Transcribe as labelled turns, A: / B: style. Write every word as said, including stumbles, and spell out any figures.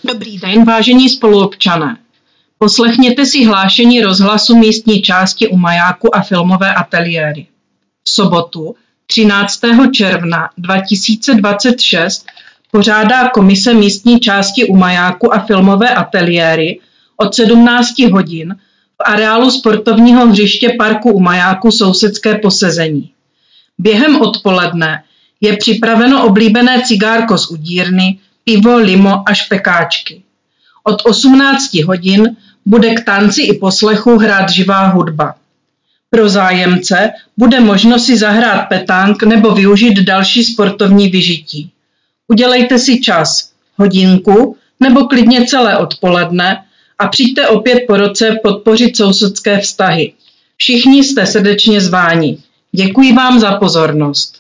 A: Dobrý den, vážení spoluobčané. Poslechněte si hlášení rozhlasu místní části u Majáku a filmové ateliéry. V sobotu třináctého června dva tisíce dvacet šest pořádá komise místní části u Majáku a filmové ateliéry od sedmnáct hodin v areálu sportovního hřiště parku u Majáku sousedské posezení. Během odpoledne je připraveno oblíbené cigárko z udírny, pivo, limo a špekáčky. Od osmnáct hodin bude k tanci i poslechu hrát živá hudba. Pro zájemce bude možno si zahrát petánk nebo využít další sportovní vyžití. Udělejte si čas, hodinku nebo klidně celé odpoledne a přijďte opět po roce podpořit sousedské vztahy. Všichni jste srdečně zváni. Děkuji vám za pozornost.